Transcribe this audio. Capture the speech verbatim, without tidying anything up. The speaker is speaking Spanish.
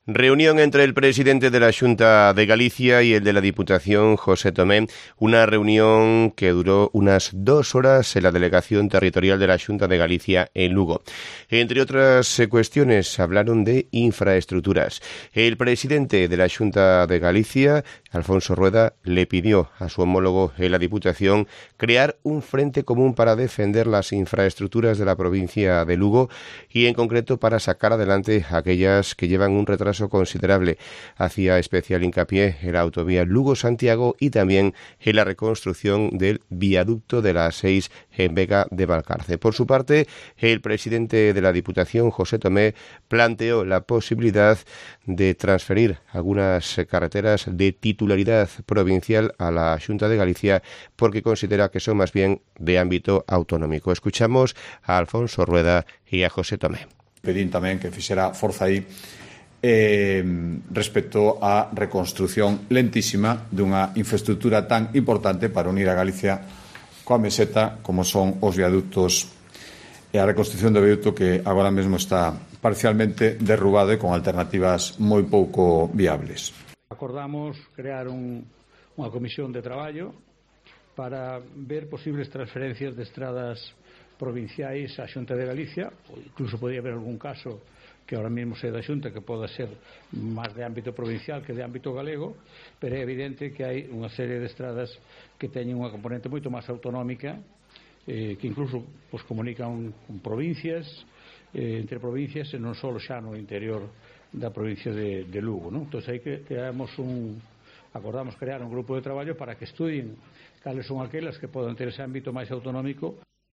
Reunión entre el presidente de la Xunta de Galicia y el de la Diputación, José Tomé, una reunión que duró unas dos horas en la delegación territorial de la Xunta de Galicia en Lugo. Entre otras cuestiones, hablaron de infraestructuras. El presidente de la Xunta de Galicia, Alfonso Rueda, le pidió a su homólogo en la Diputación crear un frente común para defender las infraestructuras de la provincia de Lugo y, en concreto, para sacar adelante aquellas que llevan un retraso considerable. Hacía especial hincapié en la autovía Lugo-Santiago y también en la reconstrucción del viaducto de la A seis en Vega de Valcarce. Por su parte, el presidente de la Diputación, José Tomé, planteó la posibilidad de transferir algunas carreteras de titularidad provincial a la Xunta de Galicia porque considera que son más bien de ámbito autonómico. Escuchamos a Alfonso Rueda y a José Tomé. Pedín tamén que fixera forza aí eh, respecto á reconstrucción lentísima dunha infraestructura tan importante para unir a Galicia coa meseta como son os viaductos e a reconstrucción do viaducto que agora mesmo está parcialmente derrubado e con alternativas moi pouco viables. Acordamos crear un, unha comisión de traballo para ver posibles transferencias de estradas provinciais á Xunta de Galicia, ou incluso podría haber algún caso que ahora mesmo sea da Xunta que poda ser máis de ámbito provincial que de ámbito galego, pero é evidente que hai unha serie de estradas que teñen unha componente moito máis autonómica, eh, que incluso pues, comunican con provincias, eh, entre provincias e non só xa no interior da provincia de, de Lugo, non? Entón, aí que creamos un, acordamos crear un grupo de traballo para que estudien cales son aquelas que podan ter ese ámbito máis autonómico.